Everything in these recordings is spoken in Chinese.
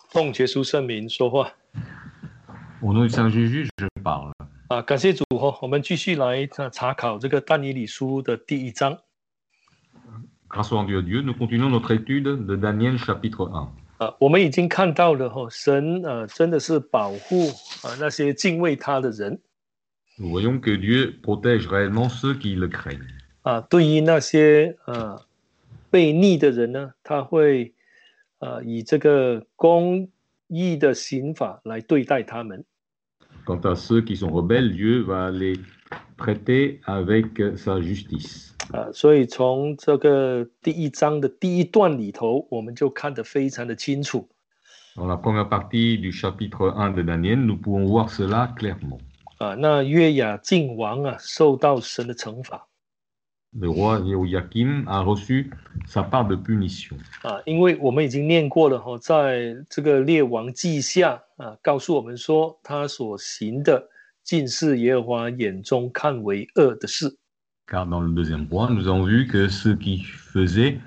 奉耶稣圣名说话。 Au nom du Saint Jésus, je parle. 感谢主我们继续来查考这个但以理书的第1章。 Grâce au Dieu, nous continuons notre étude de Daniel chapitre 1. 我们已经看到了神真的是保护那些敬畏他的人。 Nous voyons que Dieu protège réellement ceux qui le craignent. 对于那些悖逆的人呢，他会以这个公义的刑法来对待他们。 Quant à ceux qui sont rebelles, Dieu va les traiter avec sa justice. 所以从这个第1章的第1段里头，我们就看得非常的清楚。 Dans la première partie du chapitre 1 de Daniel, nous pouvons voir cela clairement. 那约雅敬王受到神的惩罚。 Le roi Jéhoïakim a reçu sa part de punition. 因为我们已经念过了在这个列王记下告诉我们说，他所行的尽是耶和华眼中看为恶的事。 Car dans le deuxième point, nous avons vu que ce qu'il faisait,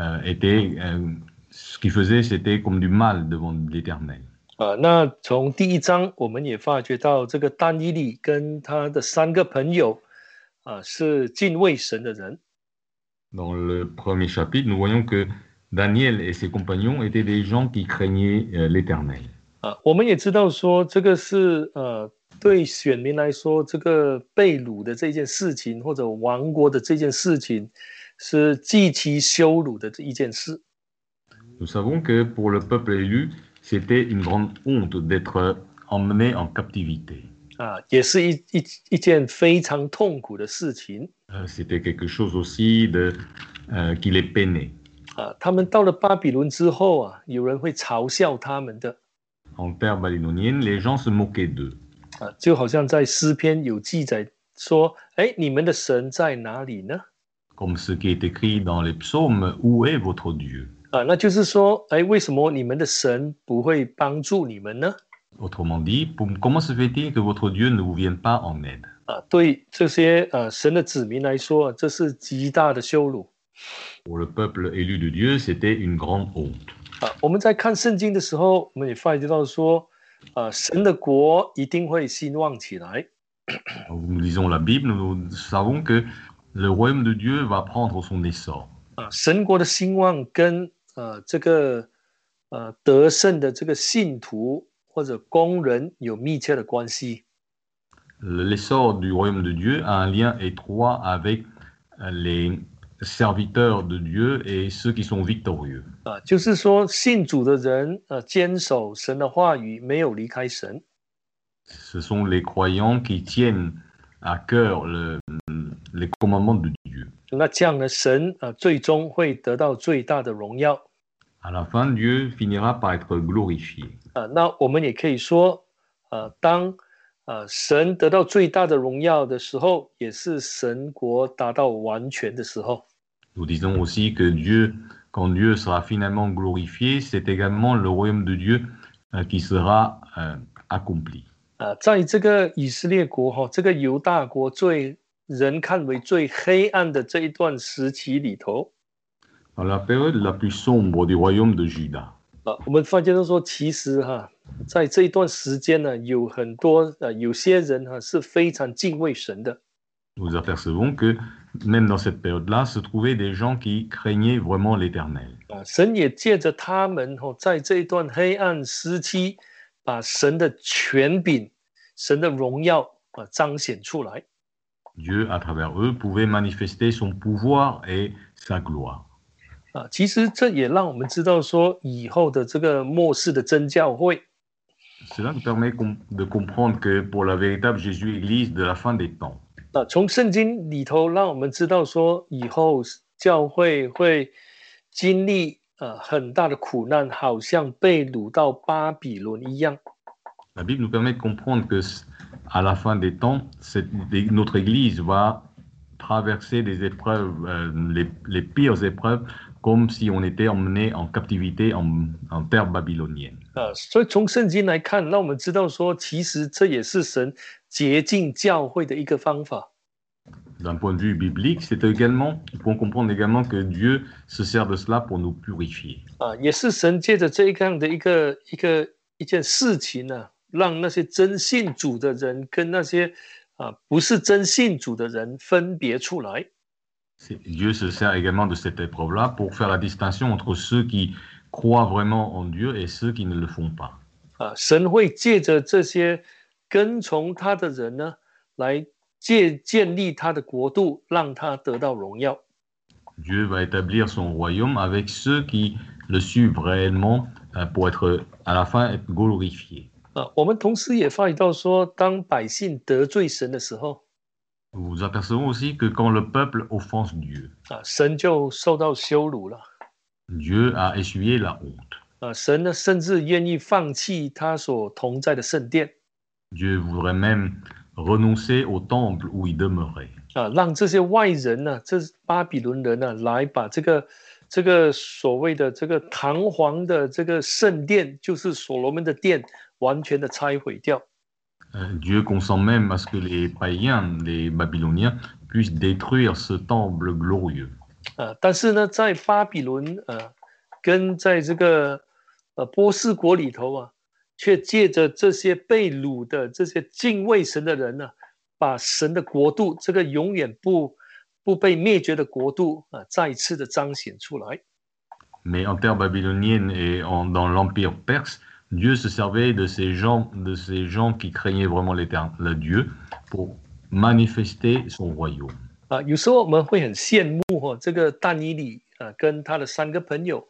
c'était comme du mal devant l'Éternel. 那从第1章，我们也发觉到这个但以理跟他的3个朋友是敬畏神的人。 Dans le premier chapitre, nous voyons que Daniel et ses compagnons étaient des gens qui craignaient l'Éternel. 我们也知道说，这个是对选民来说，这个被掳的这件事情，或者亡国的这件事情，是极其羞辱的一件事。 Nous savons que pour le peuple élu, c'était une grande honte d'être emmené en captivité. 也是一件非常痛苦的事情。 C'était quelque chose aussi qui les peinait. 他们到了巴比伦之后有人会嘲笑他们的。 En terre babylonienne, les gens se moquaient d'eux. 就好像在诗篇有记载说，你们的神在哪里呢？ Comme ce qui est écrit dans les psaumes, où est votre Dieu? 那就是说，为什么你们的神不会帮助你们呢？ Autrement dit, comment se fait-il que votre Dieu ne vous vienne pas en aide? 对这些神的子民来说，这是极大的羞辱。 Pour le peuple élu de Dieu, c'était une grande honte. 我们在看圣经的时候，我们也发觉到说，神的国一定会兴旺起来。 Nous lisons la Bible, nous savons que le royaume de Dieu va prendre son essor. 神国的兴旺跟这个得胜的这个信徒或者工人有密切的关系。 L'essor du royaume de Dieu a un lien étroit avec les serviteurs de Dieu et ceux qui sont victorieux. 就是说，信主的人坚守神的话语，没有离开神。 Ce sont les croyants qui tiennent à cœur les commandements de Dieu. 那这样呢，神最终会得到最大的荣耀。 À la fin, Dieu finira par être glorifié. 那我们也可以说，当神得到最大的荣耀的时候，也是神国达到完全的时候。 Nous disons aussi que quand Dieu sera finalement glorifié, c'est également le royaume de Dieu qui sera accompli. 在这个以色列国这个犹大国人看为最黑暗的这一段时期里头， Dans la période la plus sombre du royaume de Juda, 我们发现到说，其实在这一段时间呢，有很多有些人是非常敬畏神的。 nous apercevons que même dans cette période-là, se trouvaient des gens qui craignaient vraiment l'Éternel. 神也借着他们在这一段黑暗时期，把神的权柄、神的荣耀彰显出来。 Dieu, à travers eux, pouvait manifester son pouvoir et sa gloire. 其实这也让我们知道说，以后的这个末世的真教会， Cela nous permet de comprendre que pour la véritable Jésus-Église de la fin des temps, 从圣经里头让我们知道说，以后教会会经历很大的苦难，好像被掳到巴比伦一样。 la Bible nous permet de comprendre que à la fin des temps, notre Église va traverser des épreuves, les pires épreuves, comme si on était emmené en captivité en terre babylonienne. 所以从圣经来看，让我们知道说，其实这也是神洁净教会的一个方法。 D'un point de vue biblique, c'est également, nous pouvons comprendre également que Dieu se sert de cela pour nous purifier. 也是神借着这样的一件事情呢，让那些真信主的人跟那些不是真信主的人分别出来。 Dieu se sert également de cette épreuve-là pour faire la distinction entre ceux qui croient vraiment en Dieu et ceux qui ne le font pas. 神会借着这些跟从他的人呢，来建立他的国度，让他得到荣耀。 Dieu va établir son royaume avec ceux qui le suivent réellement pour être à la fin être glorifiés. 我们同时也发觉到说，当百姓得罪神的时候， Nous apercevons aussi que quand le peuple offense Dieu, 神就受到羞辱了。 Dieu a essuyé la honte. 神呢，甚至愿意放弃他所同在的圣殿。 Dieu voudrait même renoncer au temple où il demeurait. 让这些外人呢，这巴比伦人呢，来把这个所谓的这个堂皇的这个圣殿，就是所罗门的殿，完全的拆毁掉。 Dieu consent même à ce que les païens, les Babyloniens, puissent détruire ce temple glorieux. 但是呢，在巴比伦跟在这个波斯国里头却借着这些被掳的这些敬畏神的人呢，把神的国度这个永远不被灭绝的国度再次的彰显出来。 Mais en terre babylonienne et dans l'empire perse, Dieu se servait de ces gens qui craignaient vraiment le Dieu pour manifester son royaume. 有时候我们会很羡慕这个但以理跟他的3个朋友。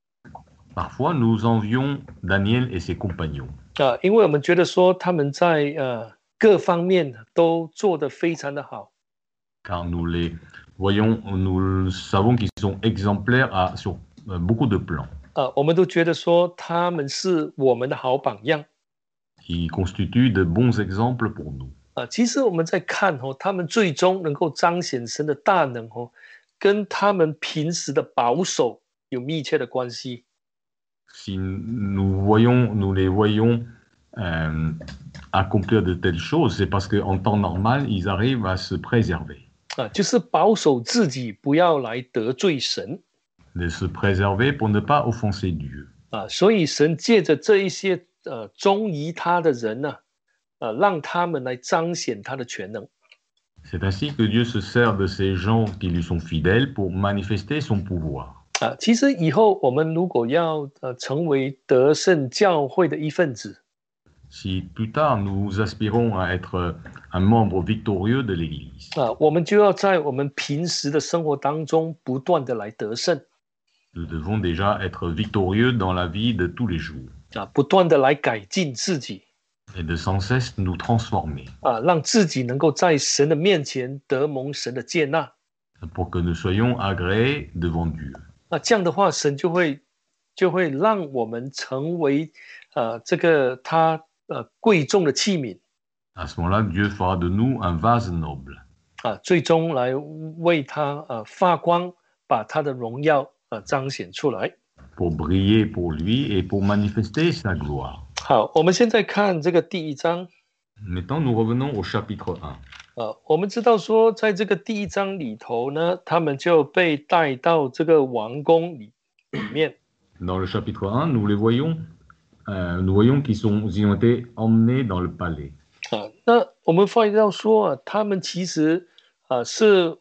Parfois, nous envions Daniel et ses compagnons. 因为我们觉得说他们在各方面都做得非常的好。 Car nous les voyons, nous savons qu'ils sont exemplaires sur beaucoup de plans. 我们都觉得说他们是我们的好榜样。 Ils constituent de bons exemples pour nous. 其实我们在看他们最终能够彰显神的大能跟他们平时的保守有密切的关系。 Si nous les voyons accomplir de telles choses, c'est parce qu'en temps normal, ils arrivent à se préserver. 就是保守自己，不要来得罪神。 De se préserver pour ne pas offenser Dieu. 所以神借着这一些忠于他的人呢，让他们来彰显他的全能。 C'est ainsi que Dieu se sert de ces gens qui lui sont fidèles pour manifester son pouvoir. 其实以后我们如果要成为得胜教会的一份子， Si plus tard nous aspirons à être un membre victorieux de l'Église, 我们就要在我们平时的生活当中不断的来得胜。 nous devons déjà être victorieux dans la vie de tous les jours 不断的来改进自己， et de sans cesse nous transformer 让自己能够在神的面前得蒙神的接纳。 pour que nous soyons agréés devant Dieu. 这样的话，神就会让我们成为这个他贵重的器皿。 À ce moment-là, Dieu fera de nous un vase noble 最终来为他发光，把他的荣耀彰显出来。 pour briller pour lui et pour manifester sa gloire. 好，我们现在看这个第1章。 Maintenant, nous revenons au chapitre 1. 我们知道说，在这个第1章里头呢，他们就被带到这个王宫里面。 Dans le chapitre 1, nous voyons qu'ils ont été emmenés dans le palais. 那我们发现到说他们其实是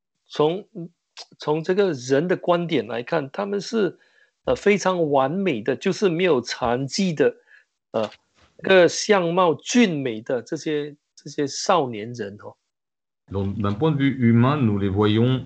从这个人的观点来看，他们是非常完美的，就是没有残疾的个相貌俊美的这些少年人 Donc, d'un point de vue humain, nous les voyons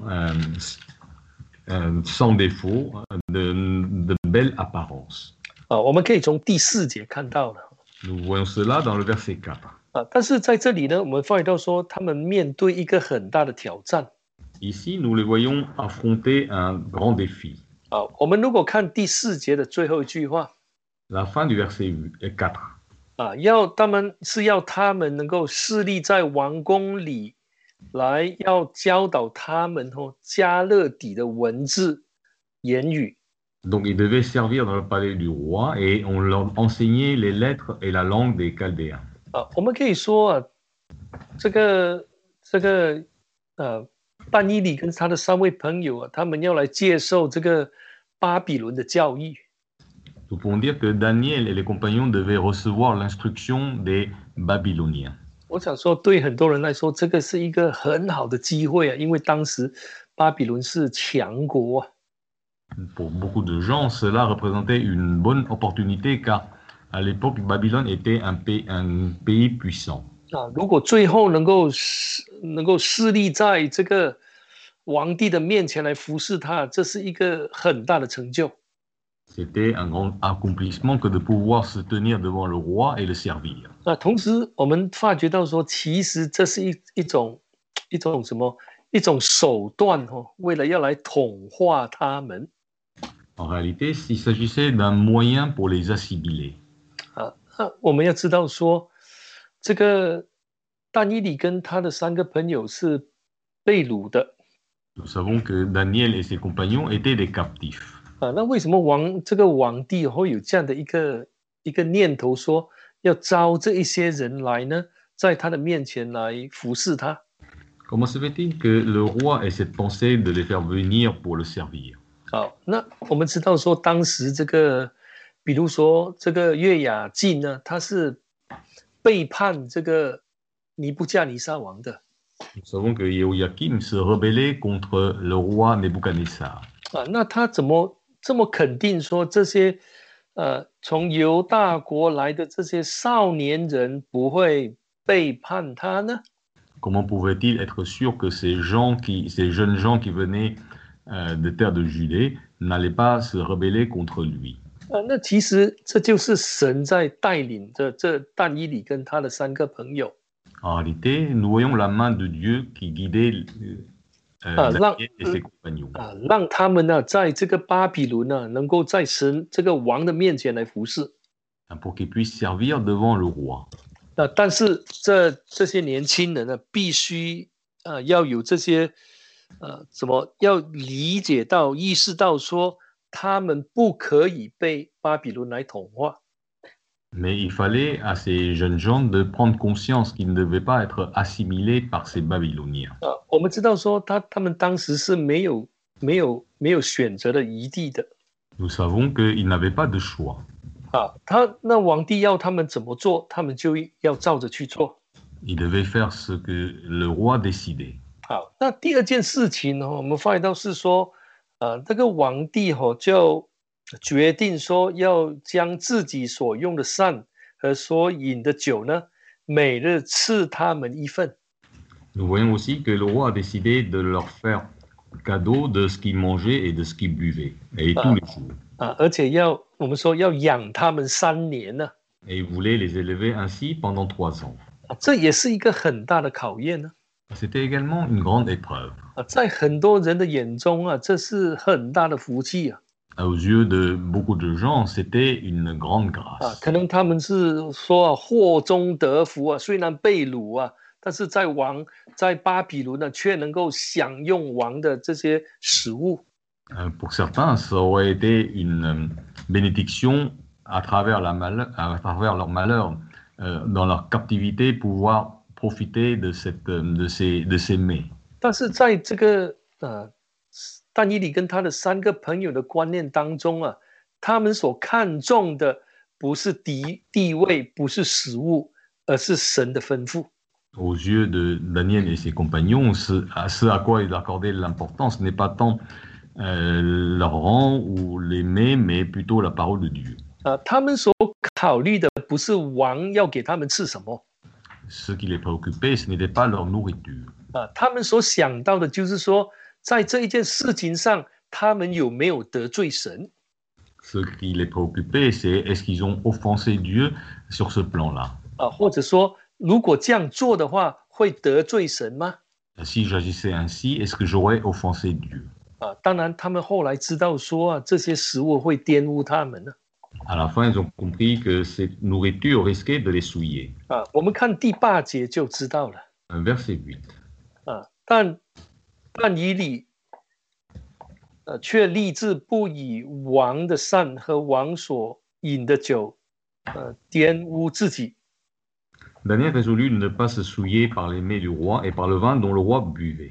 sans défaut, de belle apparence. 我们可以从第4节看到了。 Nous voyons cela dans le verset 4. 但是在这里呢，我们发现到说，他们面对一个很大的挑战。 Ici, nous les voyons affronter un grand défi. 我们如果看第4节的最后一句话， La fin du verset 4. 要他们能够侍立在王宫里，来要教导他们加勒底的文字言语。 Donc, ils devaient servir dans le palais du roi et on leur enseignait les lettres et la langue des Chaldéens. 我们可以说这个但以理跟他的3位朋友啊，他们要来接受这个巴比伦的教育。 Nous pouvons dire que Daniel et les compagnons devaient recevoir l'instruction des Babyloniens. 我想说，对很多人来说，这个是一个很好的机会啊，因为当时巴比伦是强国啊。 Pour beaucoup de gens, cela représentait une bonne opportunité car à l'époque, Babylone était un pays puissant. 如果最后能够侍立在这个皇帝的面前来服侍他，这是一个很大的成就。 C'était un grand accomplissement que de pouvoir se tenir devant le roi et le servir. 同时我们发觉到说，其实这是一种手段哦，为了要来同化他们。 En réalité, il s'agissait d'un moyen pour les assimiler. 我们要知道说，这个但以理跟他的3个朋友是被掳的。 Nous savons que Daniel et ses compagnons étaient des captifs. 那为什么这个皇帝会有这样的一个念头，说要招这一些人来呢，在他的面前来服侍他？ Comment se fait-il que le roi ait cette pensée de les faire venir pour le servir? 好，那我们知道说，当时这个，比如说这个约雅敬呢，他是背叛这个尼布甲尼撒王的。 Nous savons que Jehoiakim se rebellait contre le roi Nebuchadnezzar. 那他怎么这么肯定说这些从犹大国来的这些少年人不会背叛他呢？ Comment pouvait-il être sûr que ces jeunes gens qui venaient de terre de Judée n'allaient pas se rebeller contre lui? 那其实这就是神在带领着这但以理跟他的3个朋友。 En réalité, nous voyons la main de Dieu qui guidait Daniel et ses compagnons. 让他们呢，在这个巴比伦呢，能够在神这个王的面前来服侍。 Pour qu'ils puissent servir devant le roi. 但是这些年轻人呢，必须要有这些要理解到、意识到说，他们不可以被巴比伦来同化。 Mais il fallait à ces jeunes gens de prendre conscience qu'ils ne devaient pas être assimilés par ces Babyloniens. 我们知道说他们当时是没有选择的余地的。 Nous savons qu'ils n'avaient pas de choix. 那皇帝要他们怎么做，他们就要照着去做。 Ils devaient faire ce que le roi décidait. 好，那第二件事情呢，我们发现到是说，这个皇帝就决定说要将自己所用的膳和所饮的酒呢，每日赐他们1份。 Nous voyons aussi que le roi a décidé de leur faire cadeau de ce qu'ils mangeaient et de ce qu'ils buvaient, et tous les jours. 而且我们说要养他们3年呢。 Et il voulait les élever ainsi pendant 3 ans. 这也是一个很大的考验呢。 C'était également une grande épreuve. 在很多人的眼中啊，这是很大的福气啊。 Aux yeux de beaucoup de gens, c'était une grande grâce. 可能他们是说祸中得福啊，虽然被掳啊，但是在巴比伦呢，却能够享用王的这些食物。 Pour certains, ça aurait été une bénédiction à travers leur malheur, dans leur captivité, pouvoir profiter de ces mets. 但是在这个但以理跟他的3个朋友的观念当中啊，他们所看重的不是地位，不是食物，而是神的吩咐。 Aux yeux de Daniel et ses compagnons, ce à quoi ils accordaient l'importance n'est pas tant leur rang ou les mets, mais plutôt la parole de Dieu. 他们所考虑的不是王要给他们吃什么。 Ce qui les préoccupait, ce n'était pas leur nourriture. 他们所想到的就是说，在这一件事情上，他们有没有得罪神？ Ce qui les préoccupait, c'est est-ce qu'ils ont offensé Dieu sur ce plan-là? 或者说，如果这样做的话，会得罪神吗？ Si j'agissais ainsi, est-ce que j'aurais offensé Dieu? 当然，他们后来知道说这些食物会玷污他们呢。 À la fin, ils ont compris que cette nourriture risquait de les souiller. 我们看第8节就知道了。 Verset 8. 但以理却立志不以王的膳和王所饮的酒玷污自己。 Daniel résolut de ne pas se souiller par les mets du roi et par le vin dont le roi buvait.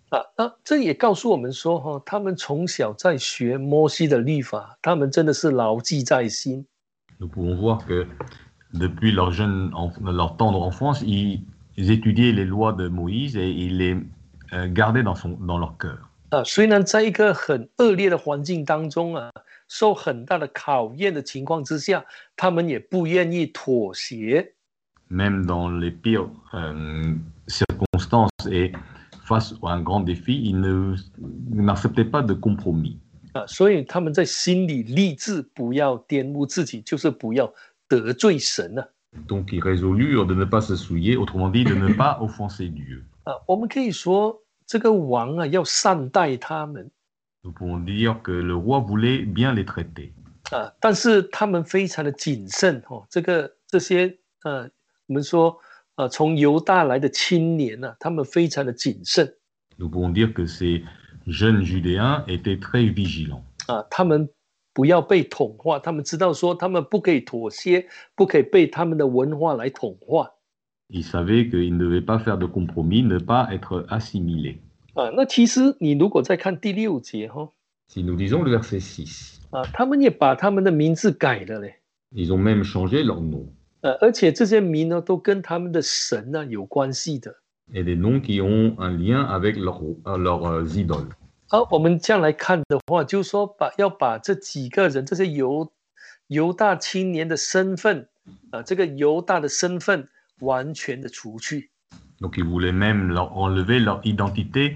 那这也告诉我们说，他们从小在学摩西的律法，他们真的是牢记在心。 Nous pouvons voir que depuis leur tendre enfance, ils étudiaient les lois de Moïse et ils les gardaient dans leur cœur. 虽然在一个很恶劣的环境当中受很大的考验的情况之下，他们也不愿意妥协。 Même dans les pires circonstances et face à un grand défi, ils n'acceptaient pas de compromis. 所以他们在心里立志，不要玷污自己，就是不要得罪神。 Donc ils résolurent de ne pas se souiller, autrement dit, de ne pas offenser Dieu. 我们可以说，这个王要善待他们。 Nous pouvons dire que le roi voulait bien les traiter. 但是他们非常的谨慎。这些我们说从犹大来的青年他们非常的谨慎。 Nous pouvons dire que ces jeunes Judéens étaient très vigilants. 他们不要被同化，他们知道说他们不可以妥协，不可以被他们的文化来同化。 Ils savaient qu'ils ne devaient pas faire de compromis, ne pas être assimilés. 那其实你如果再看第6节 Si nous lisons le verset 6, 他们也把他们的名字改了嘞。 ils ont même changé leur nom. 而且这些名呢，都跟他们的神有关系的。 Et des noms qui ont un lien avec leurs idoles. 我们这样来看的话，就是说要把这几个人，这些犹大青年的身份这个犹大的身份完全的除去。 Donc ils voulaient même enlever leur identité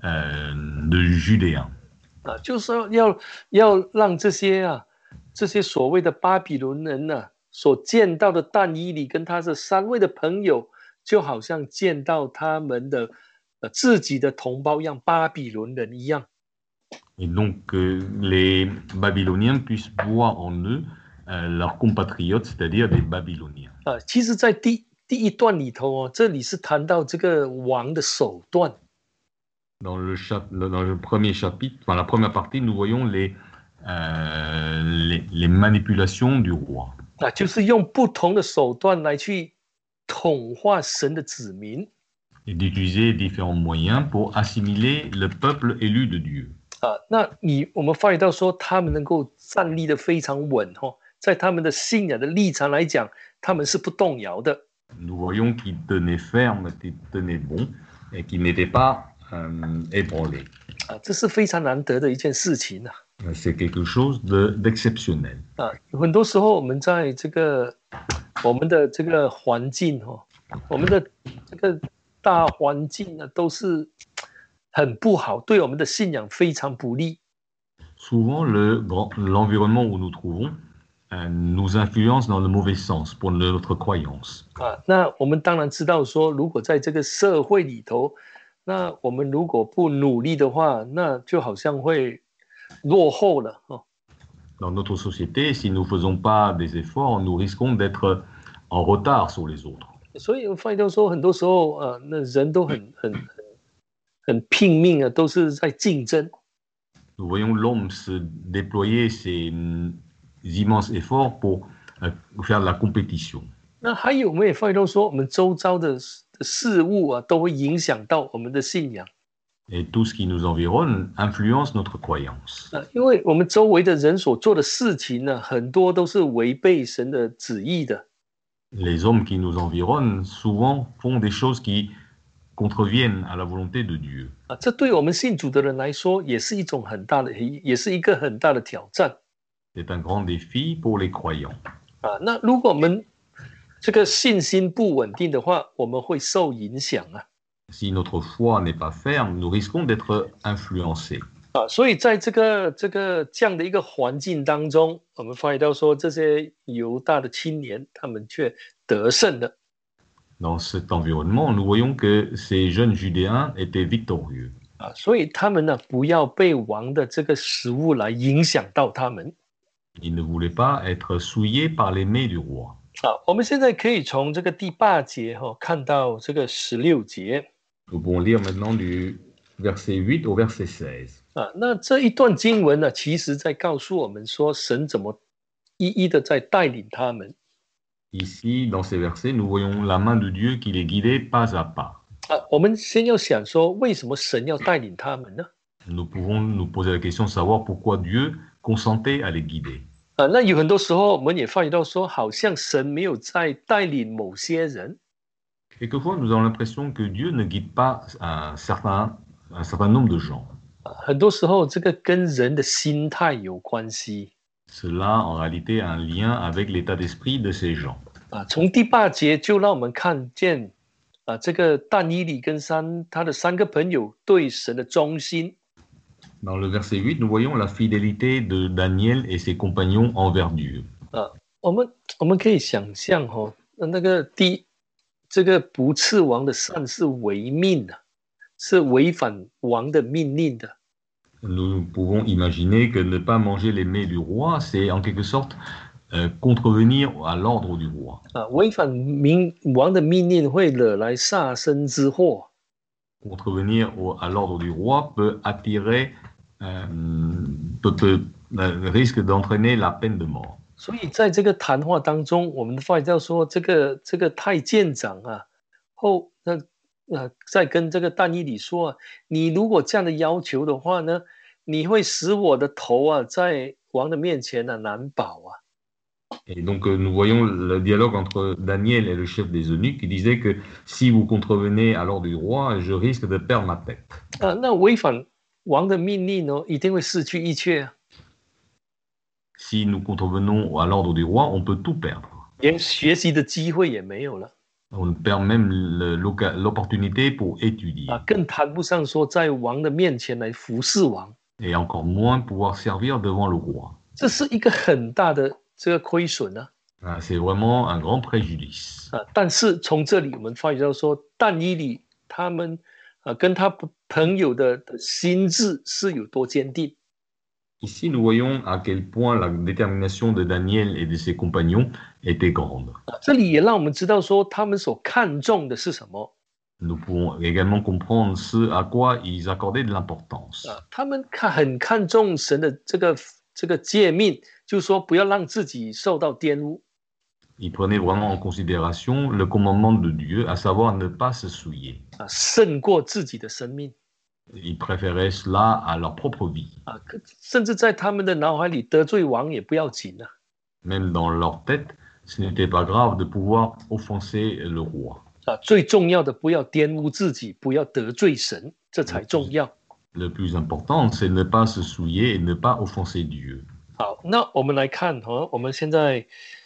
de Judéens. 就是说要让这些所谓的巴比伦人所见到的但以理跟他的3位的朋友，就好像见到他们的自己的同胞一样，巴比伦人一样。 Et donc les Babyloniens puissent voir en eux leurs compatriotes, c'est-à-dire des Babyloniens. 其实在第一段里头这里是谈到这个王的手段。 Dans le premier chapitre, enfin la première partie, nous voyons les manipulations du roi. 就是用不同的手段来去统化神的子民。 Et d'utiliser différents moyens pour assimiler le peuple élu de Dieu. 那我们发觉到说，他们能够站立得非常稳在他们的信仰的立场来讲，他们是不动摇的。 Nous voyons qu'ils tenaient ferme, qu'ils tenaient bon, et qu'ils n'étaient pas ébranlés. 这是非常难得的一件事情 C'est quelque chose d'exceptionnel. 很多时候我们在我们的这个环境我们的这个大环境都是很不好，对我们的信仰非常不利。 Souvent, l'environnement où nous trouvons nous influence dans le mauvais sens pour notre croyance. 那我们当然知道说，如果在这个社会里头，那我们如果不努力的话，那就好像会落后了 Dans notre société, si nous ne faisons pas des efforts, nous risquons d'être en retard sur les autres. 所以我发现到说，很多时候那人都很拼命都是在竞争。 Nous voyons l'homme se déployer ses immenses efforts pour faire de la compétition. 那还有，我们也发现到说，我们周遭的事物都会影响到我们的信仰。 Et tout ce qui nous environne influence notre croyance. 因为我们周围的人所做的事情很多都是违背神的旨意的。 Les hommes qui nous environnent souvent font des choses qui contreviennent à la volonté de Dieu. 这对我们信主的人来说，也是一个很大的挑战。 C'est un grand défi pour les croyants. 那如果我们这个信心不稳定的话，我们会受影响 Si notre foi n'est pas ferme, nous risquons d'être influencés. 所以在这样的一个环境当中，我们发现到说，这些犹大的青年，他们却得胜了。 Dans cet environnement, nous voyons que ces jeunes Judéens étaient victorieux. 所以他们不要被王的这个食物来影响到他们。 Ils ne voulaient pas être souillés par les mets du roi. 我们现在可以从这个第8节看到这个16节。 Nous pouvons lire maintenant du verset 8 au verset 16. 那这一段经文其实在告诉我们说，神怎么一一的在带领他们。 Ici, dans ces versets, nous voyons la main de Dieu qui les guidait pas à pas. 我们先要想说，为什么神要带领他们呢？ Nous pouvons nous poser la question de savoir pourquoi Dieu consentait à les guider. 那有很多时候我们也发觉到说，好像神没有在带领某些人。 Quelquefois, nous avons l'impression que Dieu ne guide pas un certain nombre de gens. 很多时候这个跟人的心态有关系。 Cela, en réalité, a un lien avec l'état d'esprit de ces gens. 从第8节就让我们看见这个但以理跟他的3个朋友对神的忠心。 Dans le verset 8, nous voyons la fidélité de Daniel et ses compagnons envers Dieu. 我们可以想象那个这个不刺王的善是违命的，是违反王的命令的。 Nous pouvons imaginer que ne pas manger les mets du roi, c'est en quelque sorte contrevenir à l'ordre du roi. 违反王的命令会惹来杀身之祸。 Contrevenir à l'ordre du roi peut attirer, risque d'entraîner la peine de mort. 所以在这个谈话当中，我们发现到说，这个太监长在跟这个但以理说你如果这样的要求的话呢，你会使我的头在王的面前难保啊。 Et donc, nous voyons le dialogue entre Daniel et le chef des eunuques qui disait que si vous contrevenez à l'ordre du roi, je risque de perdre ma tête. 那违反王的命令呢，一定会失去一切。 Si nous contrevenons à l'ordre du roi, on peut tout perdre. 连学习的机会也没有了。 On perd même l'opportunité pour étudier. 更谈不上说在王的面前来服侍王。 Et encore moins pouvoir servir devant le roi. 这是一个很大的这个亏损呢。 C'est vraiment un grand préjudice. 但是从这里我们发觉到说，但以理他们跟他朋友的心智是有多坚定。 Ici, nous voyons à quel point la détermination de Daniel et de ses compagnons était grande. 这里也让我们知道说，他们所看重的是什么。 Nous pouvons également comprendre ce à quoi ils accordaient de l'importance. 他们很看重神的这个诫命，就是说不要让自己受到玷污。 Ils prenaient vraiment en considération le commandement de Dieu, à savoir ne pas se souiller. 胜过自己的生命。 Ils préféraient cela à leur propre vie. 甚至在他们的脑海里得罪王也不要紧啊。 Même dans leur tête, ce n'était pas grave de pouvoir offenser le roi. 最重要的不要玷污自己，不要得罪神，这才重要。 Le plus important, c'est ne pas se souiller et ne pas offenser Dieu. 好，那我们来看我们现在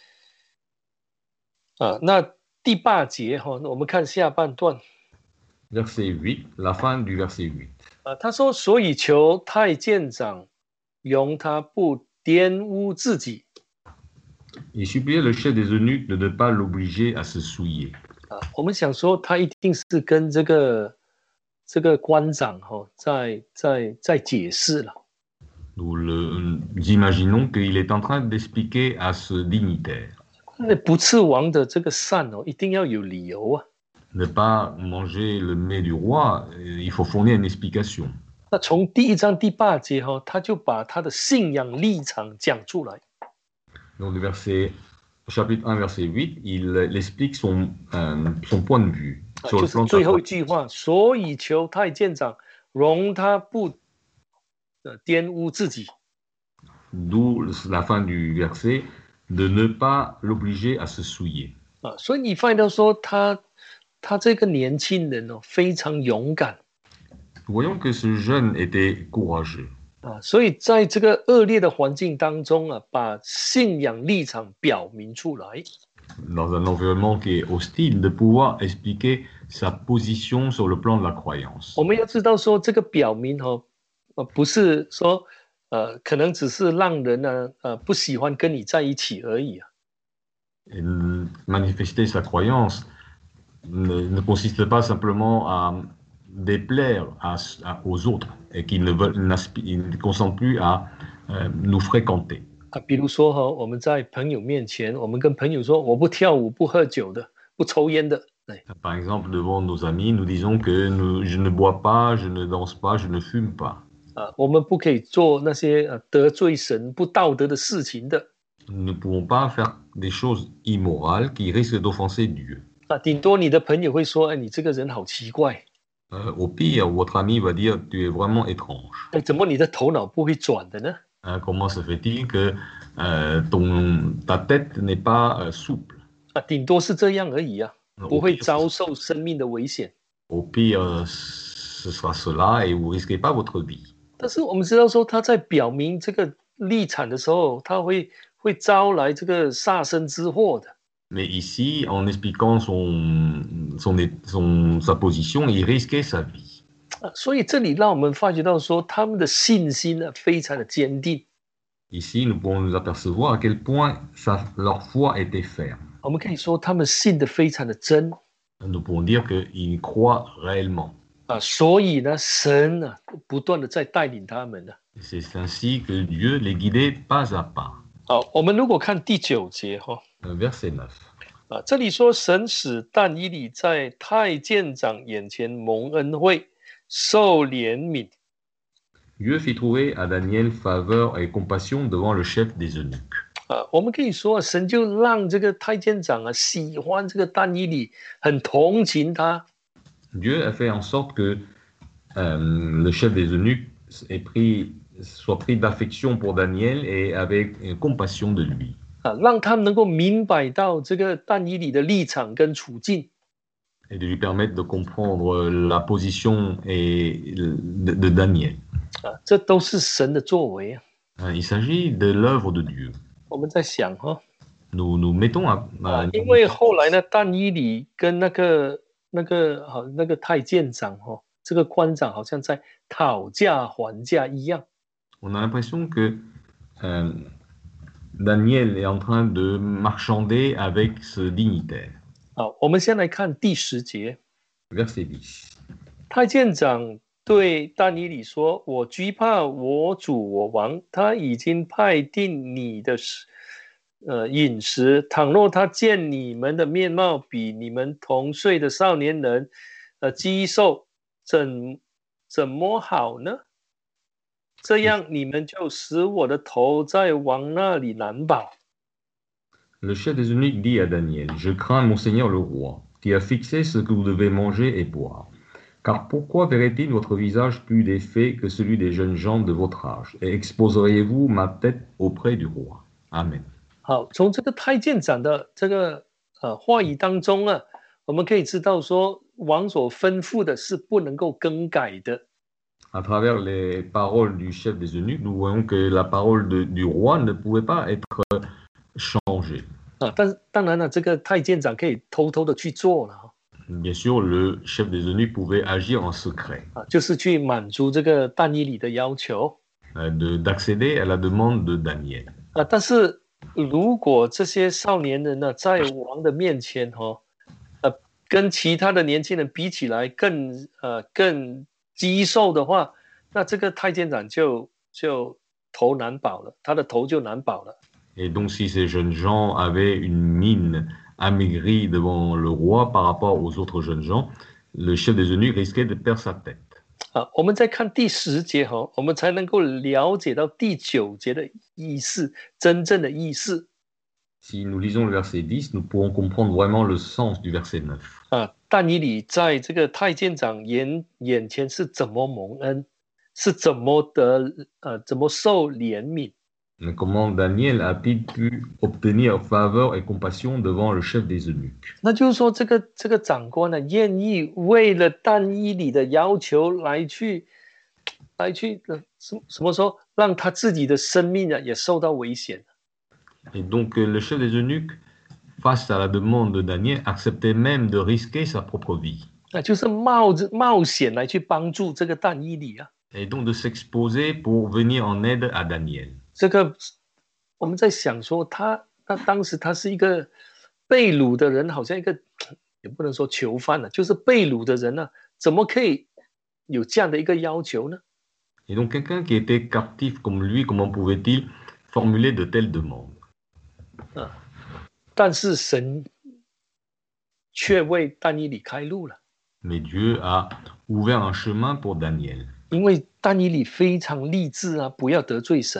那第8节我们看下半段。 Verset 8, la fin du verset 8. 他说：“所以求太监长容他不玷污自己。” Il suppliait le chef des eunuques de ne pas l'obliger à se souiller. 我们想说，他一定是跟这个官长在解释了。 Nous imaginons qu'il est en train d'expliquer à ce dignitaire. 那不刺王的这个善一定要有理由啊。 Ne pas manger le mets du roi, il faut fournir une explication. 那从第1章第8节他就把他的信仰立场讲出来。 Donc, chapitre 1, verset 8, il explique son point de vue. 就是最后一句话，所以求太监长容他不玷污自己。 D'où la fin du verset, de ne pas l'obliger à se souiller. 所以你发现到说他这个年轻人非常勇敢。 Nous voyons que ce jeune était courageux. 所以在这个恶劣的环境当中把信仰立场表明出来。 Dans un environnement qui est hostile, de pouvoir expliquer sa position sur le plan de la croyance. 我们要知道说这个表明不是说可能只是让人不喜欢跟你在一起而已。 Manifester sa croyance ne consiste pas simplement à déplaire aux autres et qu'ils ne consentent plus à nous fréquenter. 比如说我们在朋友面前，我们跟朋友说我不跳舞、不喝酒的、不抽烟的。 Par exemple, devant nos amis, nous disons que je ne bois pas, je ne danse pas, je ne fume pas. 我们不可以做那些得罪神、不道德的事情的。 Nous ne pouvons pas faire des choses immorales qui risquent d'offenser Dieu. 啊，顶多你的朋友会说，哎，你这个人好奇怪， Au pire, votre ami va dire tu es vraiment étrange. 哎，怎么你的头脑不会转的呢？ Comment se fait-il que ta tête n'est pas souple? 啊，顶多是这样而已啊，不 Au 会 pire, 遭受生命的危险。 ce sera cela et vous risquez pas votre vie. 但是我们知道说他在表明这个立场的时候，他会招来这个杀身之祸的。 Mais ici, en expliquant sa position, il risquait sa vie. 所以这里让我们发觉到说他们的信心呢非常的坚定。 Ici, nous pouvons nous apercevoir à quel point leur foi était ferme. 我们可以说他们信的非常的真 Nous pouvons dire qu'ils croient réellement. 啊，所以呢，神呢不断的在带领他们呢。 C'est ainsi que Dieu les guidait pas à pas. 好，我们如果看第9节哈， Verset 9. 啊，这里说神使但以理在太监长眼前蒙恩惠，受怜悯。 Dieu fit trouver à Daniel faveur et compassion devant le chef des eunuques. 啊，我们可以说，神就让这个太监长啊喜欢这个但以理，很同情他。 Dieu a fait en sorte que le chef des eunuques soit pris d'affection pour Daniel et avec compassion de lui. 啊，让他们能够明白到这个但以理的立场跟处境。 Et de lui permettre de comprendre la position de Daniel. 啊，这都是神的作为啊。 Il s'agit de l'œuvre de Dieu. 我们在想哈， Nous mettons 因为后来呢，但以理跟那个太监长哈，这个官长好像在讨价还价一样。 On a l'impression que Daniel est en train de marchander avec ce dignitaire. 好，我们先来看第10节。 Verset 10. 太监长对但以理说：“我惧怕我主我王，他已经派定你的饮食。倘若他见你们的面貌比你们同岁的少年人，肌瘦，怎么好呢？这样你们就使我的头在王那里难保。” Le chef des eunuques dit à Daniel, « Je crains mon seigneur le roi, qui a fixé ce que vous devez manger et boire. Car pourquoi verrait-il votre visage plus défait que celui des jeunes gens de votre âge? Et exposeriez-vous ma tête auprès du roi? Amen. » 好，从这个太监长的这个话语当中啊，我们可以知道说，王所吩咐的是不能够更改的。 À travers les paroles du chef des eunuques, nous voyons que la parole du roi ne pouvait pas être changée. 啊，但是当然了，这个太监长可以偷偷的去做了。 Bien sûr, le chef des eunuques pouvait agir en secret. 啊，就是去满足这个但以理的要求。 D'accéder à la demande de Daniel. 啊，但是如果这些少年人呢，在王的面前跟其他的年轻人比起来更肌瘦的话，那这个太监长就头难保了，他的头就难保了。 Et donc, si ces jeunes gens avaient une mine amaigrie devant le roi par rapport aux autres jeunes gens, le chef des eunuques risquait de perdre sa tête. 啊，我们再看第10节我们才能够了解到第9节的意思，真正的意思。 Si nous lisons le verset 10, nous pourrons comprendre vraiment le sens du verset 9. 啊，但以理在这个太监长眼前是怎么蒙恩，是怎么受怜悯。 Comment Daniel a-t-il pu obtenir faveur et compassion devant le chef des eunuques? 那就是说，这个长官呢，愿意为了但以理的要求来去什么说，让他自己的生命也受到危险。 Et donc le chef des eunuques, face à la demande de Daniel, acceptait même de risquer sa propre vie. 那就是冒险来去帮助这个但以理啊。 Et donc de s'exposer pour venir en aide à Daniel. 这个我们在想说那当时他是一个被掳的人，好像一个也不能说囚犯了，就是被掳的人呢，怎么可以有这样的一个要求呢？ Et donc quelqu'un qui était captif comme lui, comment pouvait-il formuler de telles demandes? 但是神却为但以理开路了。 Mais Dieu a ouvert un chemin pour Daniel. 因为但以理非常励志啊，不要得罪神啊。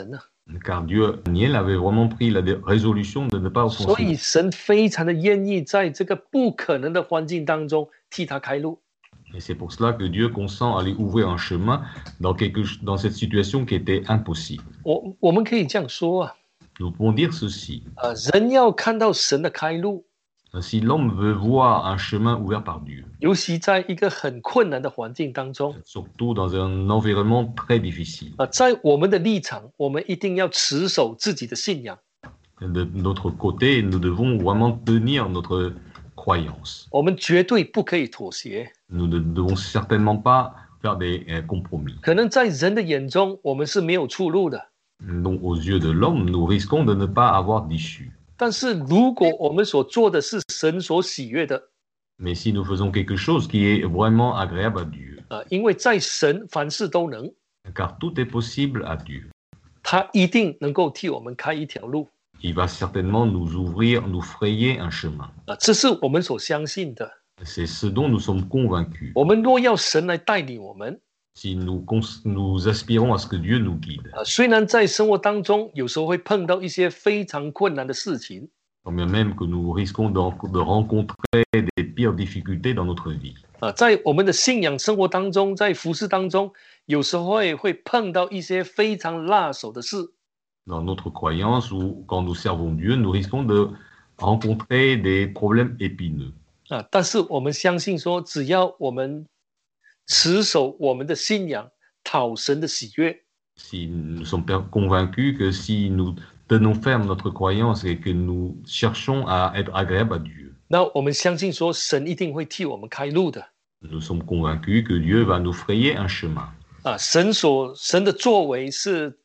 Car Dieu, Daniel avait vraiment pris la résolution de ne pas 所 offenser. 以神非常的愿意在这个不可能的环境当中替他开路。 Et c'est pour cela que Dieu consent à lui ouvrir un chemin dans cette situation qui était impossible. 我们可以这样说啊， Nous pouvons dire ceci. 人要看到神的开路， Si l'homme veut voir un chemin ouvert par Dieu, 尤其在一个很困难的环境当中， surtout dans un environnement très difficile, 在我们的立场，我们一定要持守自己的信仰， de notre côté, nous devons vraiment tenir notre croyance. 我们绝对不可以妥协。 Nous ne devons certainement pas faire des compromis. 可能在人的眼中，我们是没有出路的， Donc, aux yeux de l'homme, nous risquons de ne pas avoir d'issue. 但是如果我们所做的是神所喜悦的， Mais si nous faisons quelque chose qui est vraiment agréable à Dieu, 因为在神凡事都能， car tout est possible à Dieu, 他一定能够替我们开一条路。 il va certainement nous ouvrir, nous frayer un chemin. 这是我们所相信的。 C'est ce dont nous sommes convaincus. 我们若要神来带领我们， Si nous aspirons à ce que Dieu nous guide, 虽然在生活当中有时候会碰到一些非常困难的事情， quand bien même que nous risquons de rencontrer des pires difficultés dans notre vie. 在我们的信仰生活当中，在服事当中，有时候会碰到一些非常辣手的事。 Dans notre croyance ou quand nous servons Dieu, nous risquons de rencontrer des problèmes épineux. 但是我们相信说，只要我们持守我们的信仰，讨神的喜悦， Si nous sommes convaincus que si nous tenons ferme notre croyance et que nous cherchons à être agréables à Dieu, 那我们相信说，神一定会替我们开路的。 nous sommes convaincus que Dieu va nous frayer un chemin. 神的作为是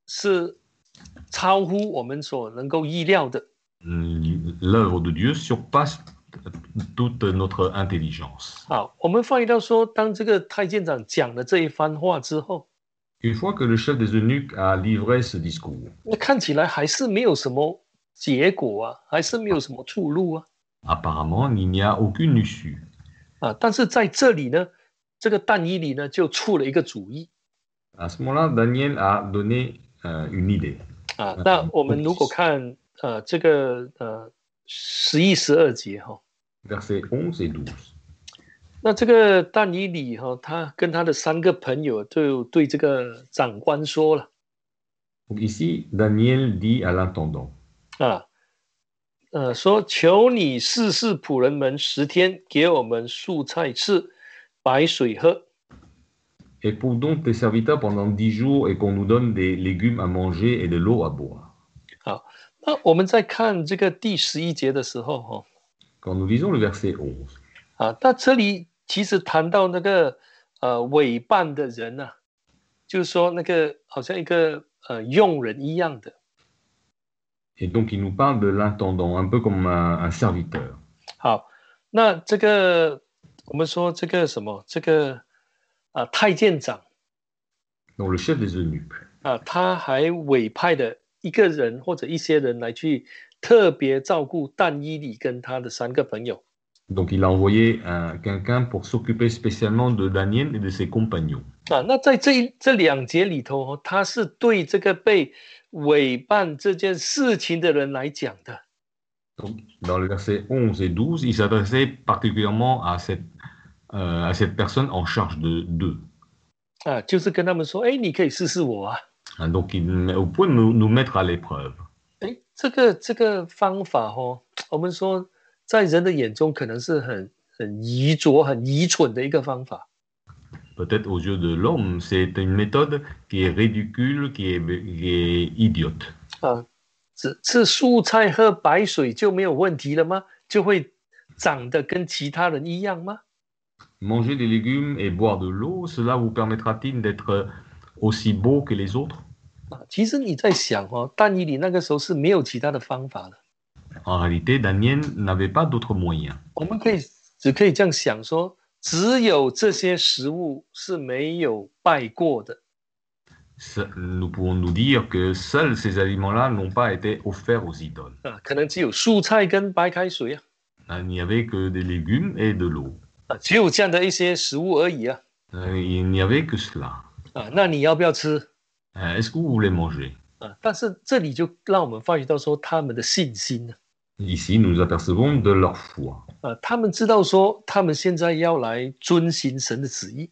超乎我们所能够意料的。 L'œuvre de Dieu surpasse toute notre intelligence. 好，我们发现到说，当这个太监长讲了这一番话之后， Une fois que le chef des eunuques a livré ce discours, 那看起来还是没有什么结果啊，还是没有什么出路啊。 apparemment, il n'y a aucune issue. 但是在这里呢，这个但以理呢就出了一个主意。 À ce moment-là, Daniel a donné une idée. 那我们如果看这个11、12节哈， Versets 11 et 12. 那这个但以理哈，他跟他的3个朋友就对这个长官说了 Donc ici, Daniel dit à l'intendant, 说求你试试仆人们10天，给我们蔬菜吃，白水喝。 Épouse donc tes serviteurs pendant 10 jours et qu'on nous donne des légumes à manger et de l'eau à boire. 好，那我们在看这个第11节的时候哈， Quand nous lisons le verset 11, 那这里其实谈到那个委办的人啊，就是说那个好像一个佣人一样的。 et donc il nous parle de l'intendant, un peu comme un serviteur. 好，那这个我们说这个什么这个太监长 Donc le chef des eunuques. 他还委派了一个人或者一些人来去特别照顾但以理跟他的3个朋友。 Donc il a envoyé quelqu'un pour s'occuper spécialement de Daniel et de ses compagnons. 那在这2节里头，他是对这个被委办这件事情的人来讲的。 Donc, dans le verset 11 et 12, il s'adressait particulièrement à cette personne en charge d'eux. 就是跟他们说，你可以试试我啊。 Donc vous pouvez nous mettre à l'épreuve. 这个方法我们说在人的眼中可能是很愚拙、很愚蠢的一个方法。 Peut-être aux yeux de l'homme, c'est une méthode qui est ridicule, qui est idiote. 只吃蔬菜喝白水就没有问题了吗？就会长得跟其他人一样吗？ Manger des légumes et boire de l'eau, cela vous permettra-t-il d'être aussi beau que les autres? 其实你在想但以理那个时候是没有其他的方法的。 En réalité, Daniel n'avait pas d'autres moyens. 我们只可以这样想说，只有这些食物是没有拜过的。 Nous pouvons nous dire que seuls ces aliments-là n'ont pas été offerts aux idoles. 可能只有蔬菜跟白开水啊。 Il n'y avait que des légumes et de l'eau. 只有这样的一些食物而已啊。 Il n'y avait que cela. 那你要不要吃？ Est-ce que vous voulez manger? 但是这里就让我们发觉到说他们的信心呢。 Ici, nous apercevons de leur foi. 他们知道说他们现在要来遵行神的旨意。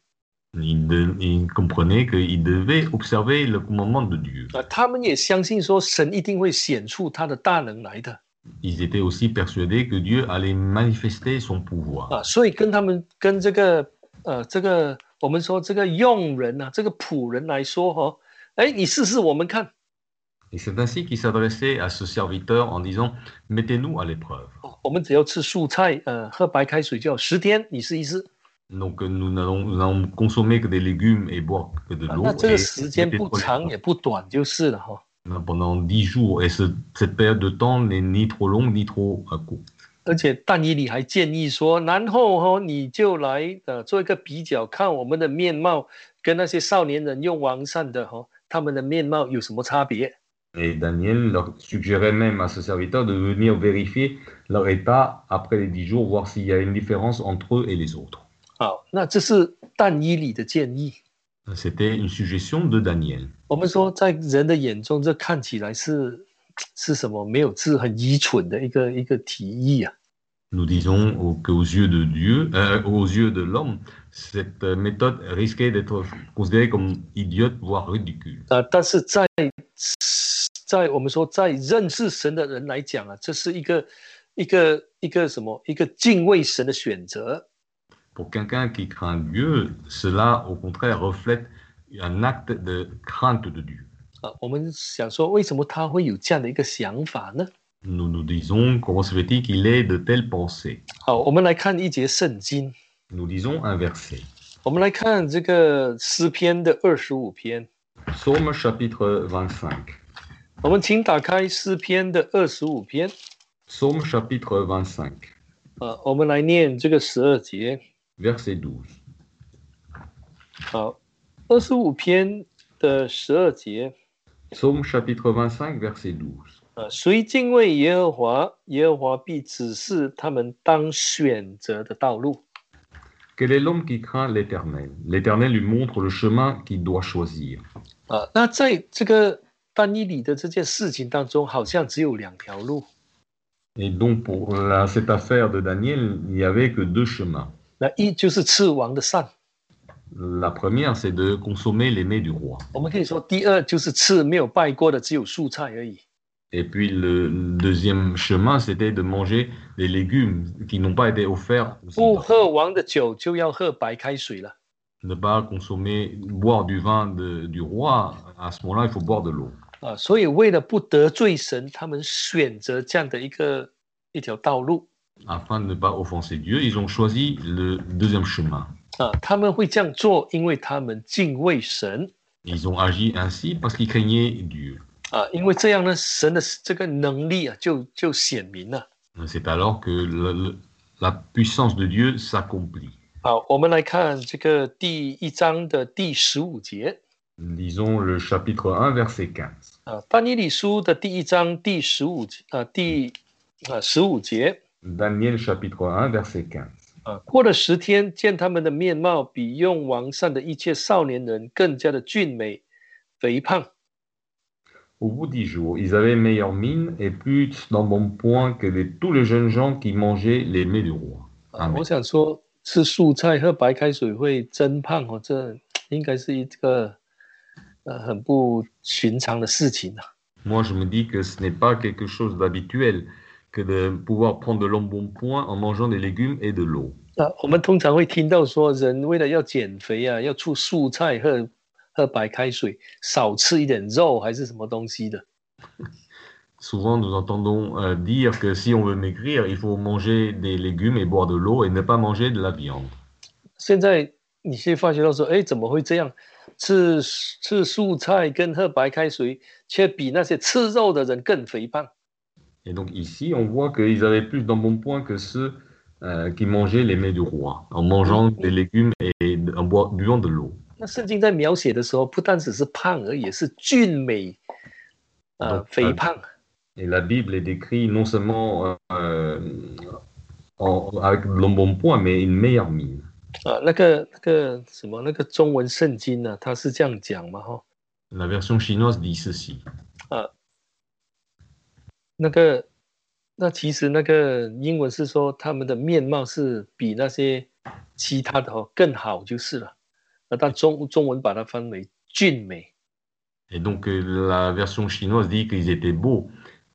Ils comprenaient qu'ils devaient observer le commandement de Dieu. 他们也相信说神一定会显出他的大能来的。 Ils étaient aussi persuadés que Dieu allait manifester son pouvoir. 所以跟这个我们说这个用人这个仆人来说你试试我们看。 Et c'est ainsi qu'il s'adressait à ce serviteur en disant, mettez-nous à l'épreuve. 我们只要吃蔬菜，喝白开水就好，10天，你试一试。 Donc nous n'allons consommer que des légumes et boire que de l'eau. 那这个时间不长也不短就是了 Pendant 10 jours, et cette période de temps n'est ni trop longue ni trop courte. 而且但以理还建议说，然后你就来做一个比较，看我们的面貌跟那些少年人用王善的他们的面貌有什么差别。 Et Daniel leur suggérait même à ce serviteur de venir vérifier leur état après les 10 jours, voir s'il y a une différence entre eux et les autres. 好，那这是但以理的建议。 C'était une suggestion de Daniel. 我们说，在人的眼中，这看起来是什么？没有是很愚蠢的一个提议啊。 Nous disons qu'aux yeux de Dieu, aux yeux de l'homme, cette méthode risquait d'être considérée comme idiote, voire ridicule. 但是在我们说，在认识神的人来讲这是一个什么？一个敬畏神的选择。 Pour quelqu'un qui craint Dieu, cela, au contraire, reflète un acte de crainte de Dieu. 我们想说，为什么他会有这样的一个想法呢？ Nous nous disons, comment se fait-il qu'il ait de telles pensées? 好，我们来看一节圣经。 Nous lisons un verset. 我们来看这个诗篇的25篇。 Psaume chapitre 25. 我们请打开诗篇的25篇。 Psaume chapitre 25. 我们来念这个12节。 Verset 12. 好，25篇的12节。 Psaume chapitre 25, verset 12. 谁敬畏耶和华，耶和华必指示他们当选择的道路。 Quel est l'homme qui craint l'Éternel? L'Éternel lui montre le chemin qu'il doit choisir. 那在这个但以理的这件事情当中，好像只有2条路。 Et donc pour cette affaire de Daniel, il n'y avait que 2 chemins. 那一就是吃王的膳。 La première, c'est de consommer les mets du roi. 我们可以说，第二就是吃没有拜过的，只有蔬菜而已。 Et puis le deuxième chemin, c'était de manger les légumes qui n'ont pas été offerts. 不喝王的酒，就要喝白开水了。 Ne pas consommer, boire du vin du roi, à ce moment-là, il faut boire de l'eau. 所以为了不得罪神，他们选择这样的一条道路。 Afin de ne pas offenser Dieu, ils ont choisi le deuxième chemin. 他们会这样做，因为他们敬畏神。 Ils ont agi ainsi parce qu'ils craignaient Dieu. 因为这样呢，神的这个能力就显明了。 C'est alors que la puissance de Dieu s'accomplit. 好，我们来看这个第1章的第15节。 Lisons le chapitre 1, verset 15. 但以理书的第1章第15节。 Daniel chapitre 1, verset 15. 过了10天，见他们的面貌比用王膳的一切少年人更加的俊美、肥胖。 Au bout d'10 jours, ils avaient meilleure mine et plus d'embonpoint que tous les jeunes gens qui mangeaient les mets du roi. 我想说，吃蔬菜喝白开水会增胖这应该是一个很不寻常的事情啊。 Moi, je me dis que ce n'est pas quelque chose d'habituel que de pouvoir prendre de l'embonpoint en mangeant des légumes et de l'eau. 我们通常会听到说，人为了要减肥要吃蔬菜喝白开水，少吃一点肉还是什么东西的。 Souvent, nous entendons dire que si on veut maigrir, il faut manger des légumes et boire de l'eau et ne pas manger de la viande. 现在你会发觉到说，怎么会这样？吃蔬菜跟喝白开水，却比那些吃肉的人更肥胖。 Et donc ici, on voit qu'ils avaient plus d'embonpoint que ceux qui mangeaient les mets du roi, en mangeant des légumes et en buvant de l'eau. 那圣经在描写的时候，不单只是胖而已，也是俊美，肥胖。 Et la Bible est décrite non seulement avec l'embonpoint, mais une meilleure mine. 那个中文圣经呢，它是这样讲嘛， La version chinoise dit ceci. 啊，那其实那个英文是说他们的面貌是比那些其他的更好就是了。但中文把它翻为俊美。 Et donc la version chinoise dit qu'ils étaient beaux,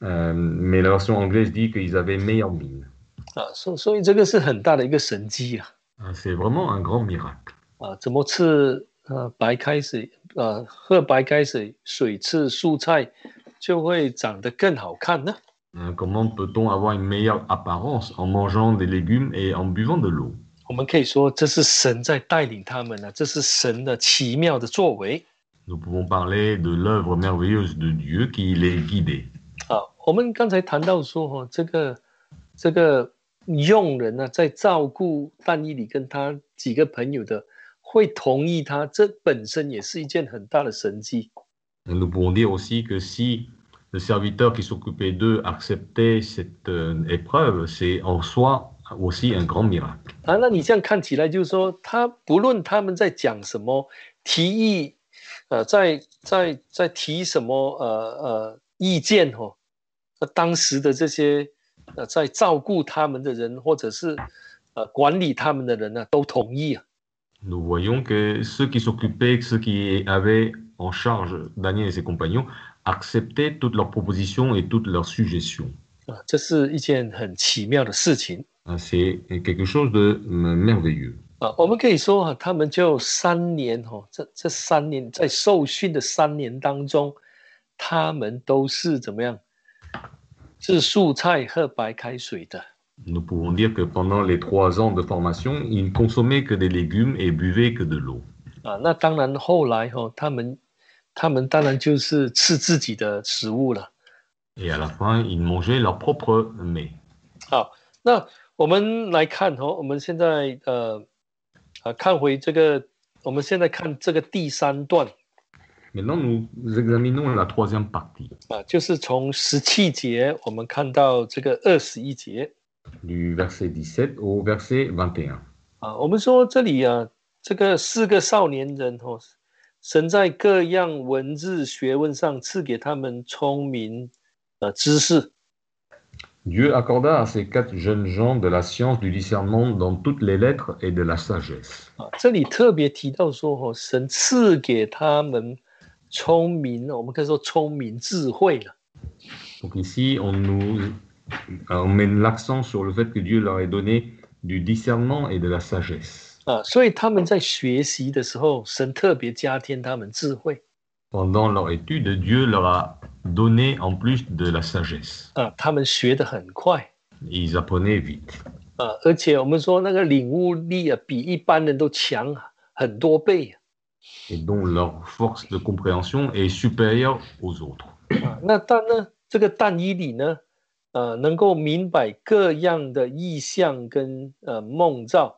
mais la version anglaise dit qu'ils avaient meilleure mine. 所以这个是很大的一个神迹啊。 C'est vraiment un grand miracle. 怎么吃白开水喝白开水水吃蔬菜就会长得更好看呢？ Comment peut-on avoir une meilleure apparence en mangeant des légumes et en buvant de l'eau? 我们可以说这是神在带领他们呢，这是神的奇妙的作为。 Nous pouvons parler de l'œuvre merveilleuse de Dieu qui les guidait. 我们刚才谈到说这个佣人呢，在照顾但以理跟他几个朋友的，会同意他，这本身也是一件很大的神迹。 Nous pouvons dire aussi que si le serviteur qui s'occupait d'eux acceptait cette épreuve, c'est en soi aussi un grand miracle. 那你这样看起来就是说，不论他们在讲什么，提议，在提什么意见当时的这些在照顾他们的人，或者是管理他们的人呢，都同意啊。 Nous voyons que ceux qui s'occupaient, ceux qui avaient en charge Daniel et ses compagnons, acceptaient toutes leurs propositions et toutes leurs suggestions. 这是一件很奇妙的事情。 C'est quelque chose de merveilleux. 我们可以说他们就3年这3年在受训的3年当中，他们都是怎么样？是蔬菜喝白开水的。 Nous pouvons dire que pendant les 3 ans de formation, ils ne consommaient que des légumes et buvaient que de l'eau. 那当然后来他们当然就是吃自己的食物了。 Et à la fin, ils mangeaient leur propre mets. 好，那我们来看我们现在看回这个，我们现在看这个第3段。 Maintenant, nous examinons la 3e partie. 就是从17节我们看到这个21节。 Du verset 17 au verset 21. 我们说这里这个4个少年人神在各样文字学问上赐给他们聪明知识。 Dieu accorda à ces 4 jeunes gens de la science du discernement dans toutes les lettres et de la sagesse. 这里特别提到说神赐给他们聪明，我们可以说聪明智慧了。 Donc ici, on met l'accent sur le fait que Dieu leur ait donné du discernement et de la sagesse. 所以他们在学习的时候，神特别加添他们智慧。 Pendant leur étude, Dieu leur a donné en plus de la sagesse. 他们学得很快。 Ils apprenaient vite. 而且我们说那个领悟力比一般人都强很多倍。 Et dont leur force de compréhension est supérieure aux autres. 那这个但以理呢，能够明白各样的意象跟梦兆。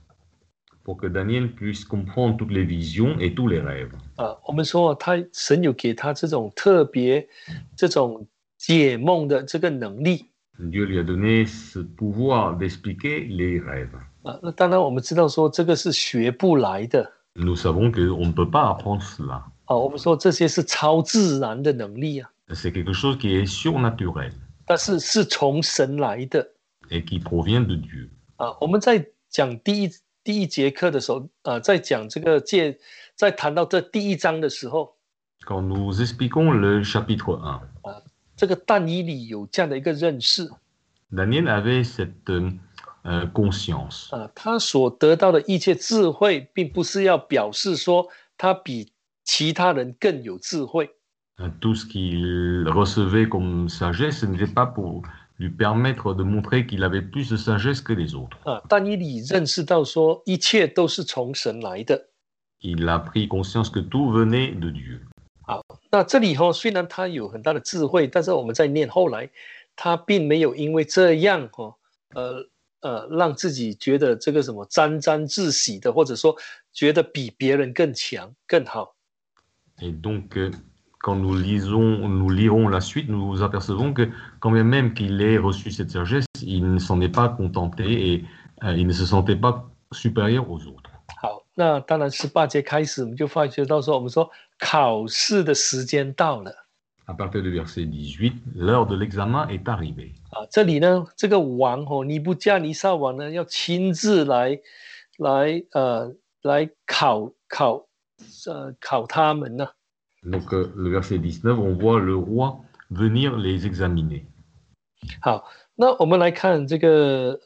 Pour que Daniel puisse comprendre toutes les visions et tous les rêves. 我们说神有给他这种特别这种解梦的这个能力。 Dieu lui a donné ce pouvoir d'expliquer les rêves. 那当然我们知道说这个是学不来的。 Nous savons qu'on ne peut pas apprendre cela. 我们说这些是超自然的能力啊。 C'est quelque chose qui est surnaturel. 但是是从神来的。 Et qui provient de Dieu. 我们在讲第一节课的时候，在讲这个在谈到这第1章的时候， Quand nous expliquons le chapitre 1, 这个但以理有这样的一个认识。 Daniel avait cette conscience. 他所得到的一切智慧，并不是要表示说他比其他人更有智慧。 Tout ce qu'il recevait comme sagesse, ce n'était pas pour lui permettre de montrer qu'il avait plus de sagesse que les autres. 但以理认识到说，一切都是从神来的。 Il a pris conscience que tout venait de Dieu. 好，那这里虽然他有很大的智慧，但是我们在念后来，他并没有因为这样让自己觉得这个什么沾沾自喜的，或者说觉得比别人更强更好。 Et donc, quand nous lirons la suite, nous apercevons que quand même qu'il ait reçu cette sagesse, il ne s'en est pas contenté et il ne se sentait pas supérieur aux autres. 好，那当然18节开始，我们就发觉到说，我们说考试的时间到了。 À partir du verset 18, l'heure de l'examen est arrivée. 啊，这里呢，这个王尼布加尼撒王呢，要亲自来考他们呢。 Donc, le verset 19, on voit le roi venir les examiner. 好，那我们来看这个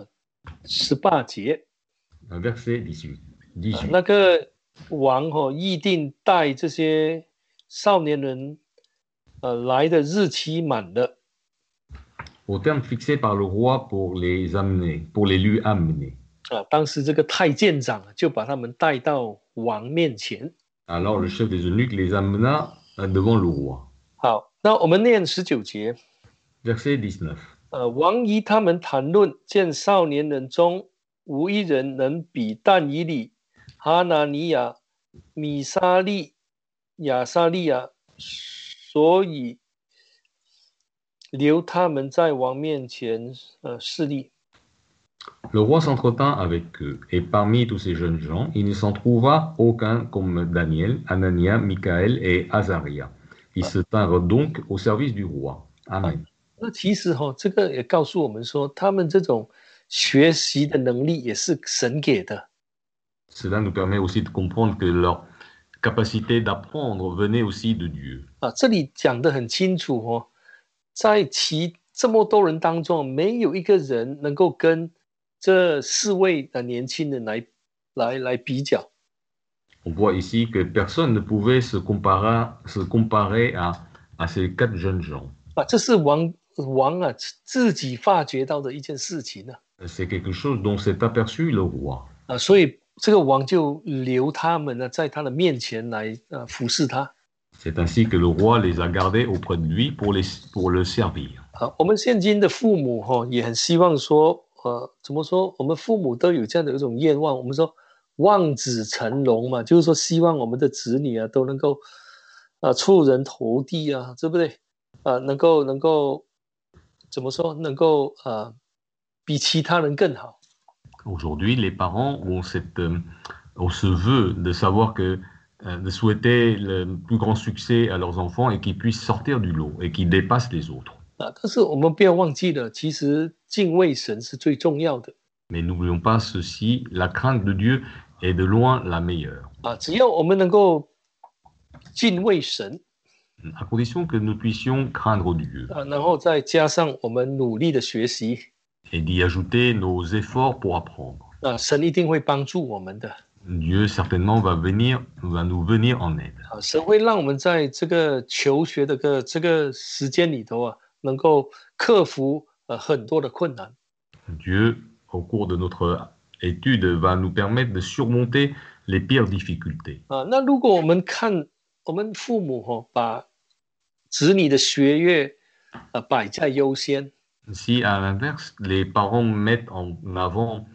18节。 Verset 18. 那个王议定带这些少年人来的日期满了。 Au terme fixé par le roi pour les amener, pour les lui amener. 当时这个太监长就把他们带到王面前。 Alors le chef des eunuques les amena devant le roi. 好，那我们念19节。 Verset 19. 王与他们谈论，见少年人中无一人能比但以理、哈拿尼亚、米沙利、亚撒利亚，所以留他们在王面前侍立。 Le roi s'entretint avec eux, et parmi tous ces jeunes gens, il ne s'en trouva aucun comme Daniel, Anania, Michaël et Azaria. Ils se tinrent donc au service du roi. Amen. 那其实这个也告诉我们说，他们这种学习的能力也是神给的。 Cela nous permet aussi de comprendre que leur capacité d'apprendre venait aussi de Dieu. 这里讲得很清楚在这么多人当中，没有一个人能够跟这4位年轻人来比较。 On voit ici que personne ne pouvait se comparer à ces 4 jeunes gens. 这是王自己发觉到的一件事情呢。 C'est quelque chose dont s'est aperçu le roi. 所以这个王就留他们呢，在他的面前来服侍他。 C'est ainsi que le roi les a gardés auprès de lui pour le servir. 我们现今的父母也很希望说，怎么说？我们父母都有这样的一种愿望，我们说望子成龙嘛，就是说希望我们的子女都能够出人头地啊，对不对？能够怎么说？能够比其他人更好。 Aujourd'hui, les parents ont ce vœu de savoir de souhaiter le plus grand succès à leurs enfants et qu'ils puissent sortir du lot et qu'ils dépassent les autres. 但是我们不要忘记了，其实敬畏神是最重要的。 Mais n'oublions pas ceci, la crainte de Dieu est de loin la meilleure. 只要我们能够敬畏神， à condition que nous puissions craindre Dieu. 然后再加上我们努力的学习， Et d'y ajouter nos efforts pour apprendre. 神一定会帮助我们的。 Dieu certainement va nous venir en aide. 神会让我们在这个求学的这个时间里头能够克服很多的困难。 Dieu, au cours de notre étude, va nous permettre de surmonter les pires difficultés. 那如果我们看我们父母把子女的学业摆在优先， Si à l'inverse, les parents mettent en avant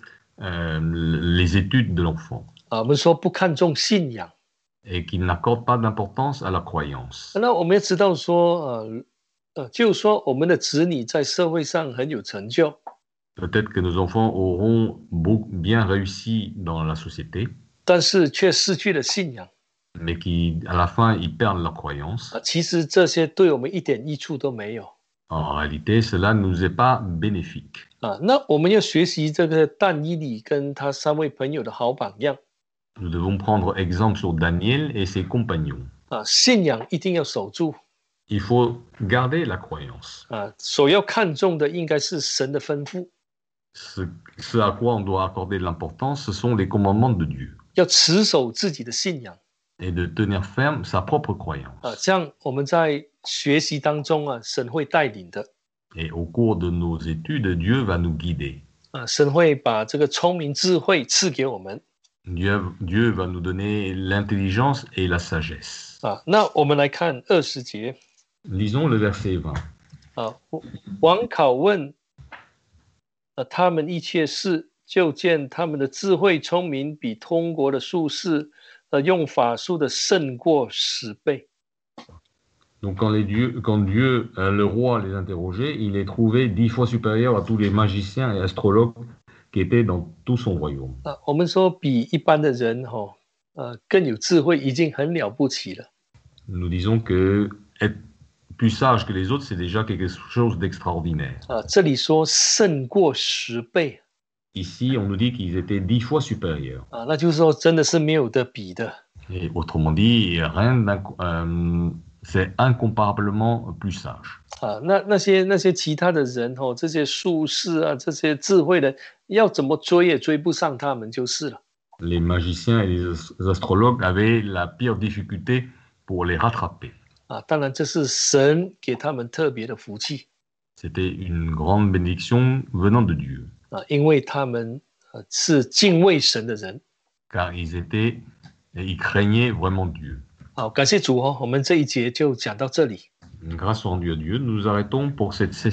les études de l'enfant 我们说不看重信仰， et qu'ils n'accordent pas d'importance à la croyance, 那我们要知道说就是说我们的子女在社会上很有成就， peut-être que nos enfants auront bien réussi dans la société, 但是却失去了信仰， mais qu'à la fin, ils perdent leur croyance. 其实这些对我们一点益处都没有。 En réalité, cela ne nous est pas bénéfique. 那我们要学习这个但以理跟他3位朋友的好榜样。 Nous devons prendre exemple sur Daniel et ses compagnons. 信仰一定要守住。 Il faut garder la croyance. 所要看重的应该是神的吩咐。 Ce à quoi on doit accorder de l'importance, ce sont les commandements de Dieu. 要持守自己的信仰。 Et de tenir ferme sa propre croyance. 这样我们在学习当中神会带领的。 Et au cours de nos études, Dieu va nous guider. 神会把这个聪明智慧赐给我们。 Dieu va nous donner l'intelligence et la sagesse. 那我们来看20节。 Lisons le verset 20. 王拷问他们一切事，就见他们的智慧聪明比通国的术士用法术的胜过10倍。 Donc quand Dieu, le roi, les interrogeait, il les trouvait 10 fois supérieurs à tous les magiciens et astrologues qui étaient dans tout son royaume. 我们说比一般的人更有智慧已经很了不起了。 Nous disons que plus sages que les autres, c'est déjà quelque chose d'extraordinaire. 这里说胜过10倍 Ici, on nous dit qu'ils étaient 10 fois supérieurs. 那就是说真的是没有得比的 Et autrement dit, c'est incomparablement plus sage. 那些其他的人这些术士啊，这些智慧的，要怎么追也追不上他们就是了。 Les magiciens et les astrologues avaient la pire difficulté pour les rattraper. 当然这是神给他们特别的福气 C'était une grande bénédiction venant de Dieu, 因为他们是敬畏神的人。 car ils craignaient vraiment Dieu. 好，感谢主我们这一节就讲到这里。 Grâce rendue à Dieu, nous nous arrêtons pour cette session.